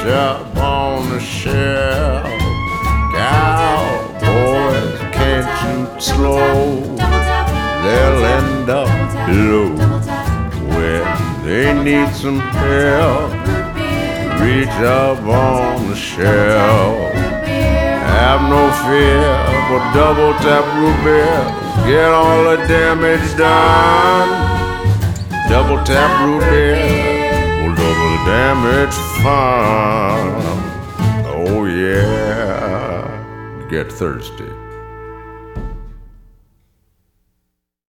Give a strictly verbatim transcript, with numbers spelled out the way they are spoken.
up on the shelf. Cowboys, can't shoot slow. They'll end up low when they need some help. Reach up on the shelf. Have no fear for double tap root beer. Get all the damage done. Double tap root beer will double the damage fun. Oh yeah, get thirsty.